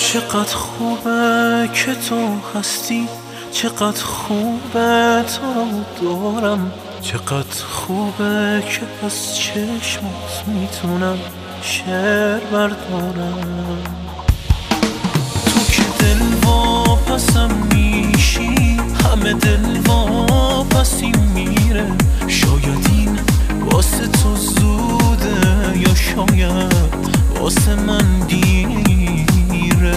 چقدر خوبه که تو هستی، چقدر خوبه تو دارم، چقدر خوبه که از چشمات میتونم شعر بردارم. تو که دل واپسم میشی، همه دل واپسی میره. شاید این واسه تو زوده یا شاید واسه من دیره.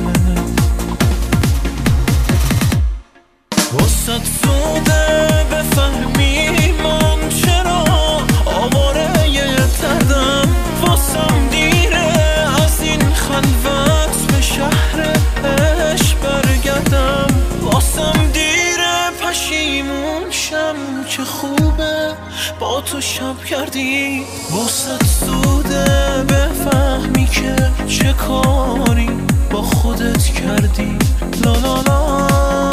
واسه زوده بفهمی من چرا آواره یه دردم، واسم دیره از این خلوت به شهر عشق برگردم. واسم دیره پشیمون شم که خوبه با تو شب کردی. واسه زوده بفهمی که چه کاری با خودت کردی. لا لا لا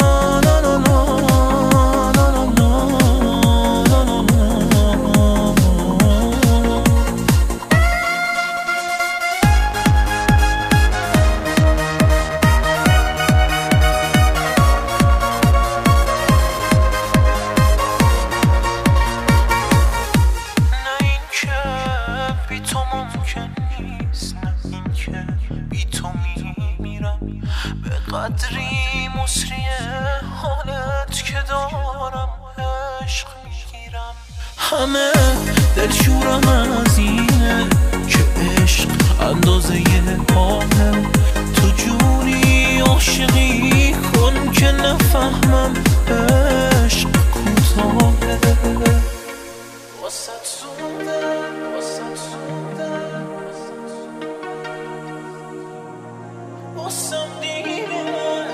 به قدری مصریه حالت که دارم عشق میگیرم. همه دلشورم از اینه که عشق اندازه آبه. تو جوری عاشقی کن که نفهمم عشق کوتاهه. واسه زوده واسم دیره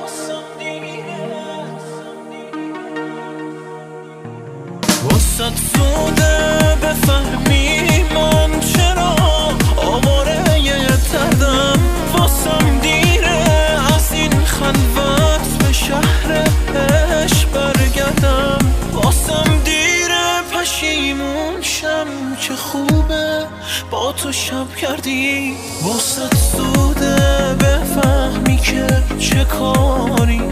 واسه زوده بفهمی من چرا آواره یه دردم. واسم دیره از این خلوت به شهر عشق برگردم. واسم دیره پشیمون شم که خوبه با تو شب کردی. واسه زوده بفهمی که چه کاری